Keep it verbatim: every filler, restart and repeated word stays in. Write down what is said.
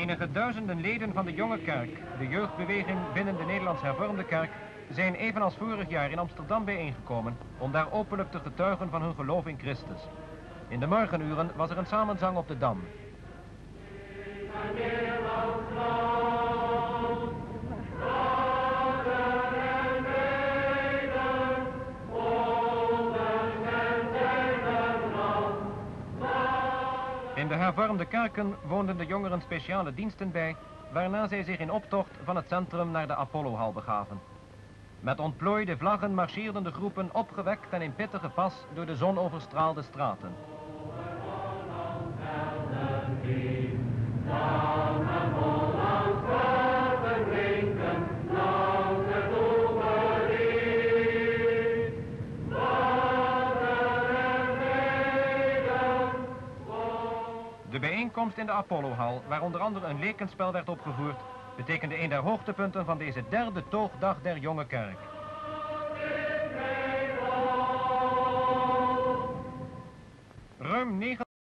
Enige duizenden leden van de Jonge Kerk, de jeugdbeweging binnen de Nederlands Hervormde Kerk, zijn evenals vorig jaar in Amsterdam bijeengekomen om daar openlijk te getuigen van hun geloof in Christus. In de morgenuren was er een samenzang op de Dam. In de hervormde kerken woonden de jongeren speciale diensten bij, waarna zij zich in optocht van het centrum naar de Apollohal begaven. Met ontplooide vlaggen marcheerden de groepen opgewekt en in pittige pas door de zonoverstraalde straten. De bijeenkomst in de Apollohal, waar onder andere een lekenspel werd opgevoerd, betekende een der hoogtepunten van deze derde toogdag der Jonge Kerk.